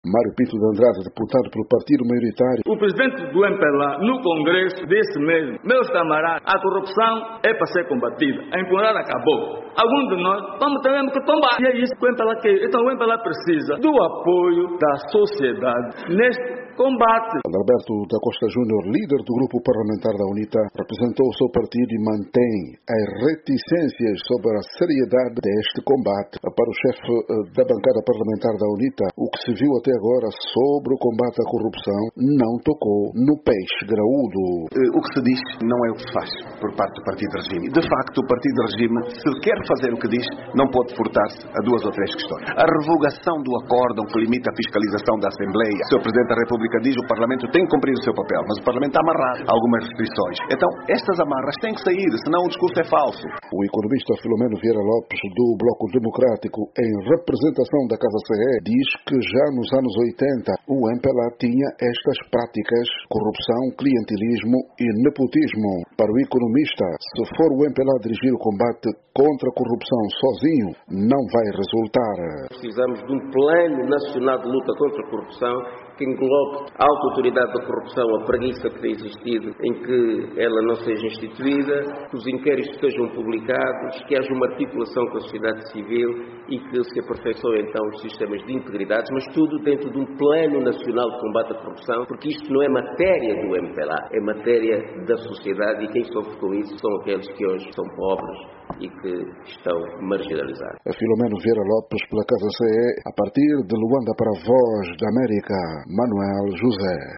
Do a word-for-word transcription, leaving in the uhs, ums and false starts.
Mário Pinto de Andrade, deputado pelo partido maioritário. O presidente do M P L A, no Congresso, disse mesmo: meus camaradas, a corrupção é para ser combatida, a impunidade acabou. Alguns de nós vamos ter que tombar. E é isso que o M P L A quer. Então o M P L A precisa do apoio da sociedade neste combate. Adalberto da Costa Júnior, líder do grupo parlamentar da UNITA, representou o seu partido e mantém as reticências sobre a seriedade deste combate. Para o chefe da bancada parlamentar da UNITA, o que se viu até agora sobre o combate à corrupção não tocou no peixe graúdo. O que se diz não é o que se faz por parte do partido de regime. De facto, o partido de regime, se quer fazer o que diz, não pode furtar-se a duas ou três questões. A revogação do acórdão que limita a fiscalização da Assembleia. O senhor Presidente da República diz que o Parlamento tem que cumprir o seu papel, mas o Parlamento está amarrado a algumas restrições. Então, estas amarras têm que sair, senão o discurso é falso. O economista Filomeno Vieira Lopes, do Bloco Democrático, em representação da Casa C E, diz que já nos anos oitenta o M P L A tinha estas práticas: corrupção, clientelismo e nepotismo. Para o economista, se for o M P L A dirigir o combate contra a corrupção sozinho, não vai resultar. Precisamos de um plano nacional de luta contra a corrupção que englobe a alta autoridade da corrupção, a preguiça que tem existido em que ela não seja instituída, que os inquéritos sejam publicados, que haja uma articulação com a sociedade civil e que se aperfeiçoem então os sistemas de integridade, mas tudo dentro de um plano nacional de combate à corrupção, porque isto não é matéria do M P L A, é matéria da sociedade, e quem sofre com isso são aqueles que hoje são pobres e que estão marginalizados. A Filomeno Vieira Lopes, pela Casa C E, a partir de Luanda para a Voz da América, Manuel José.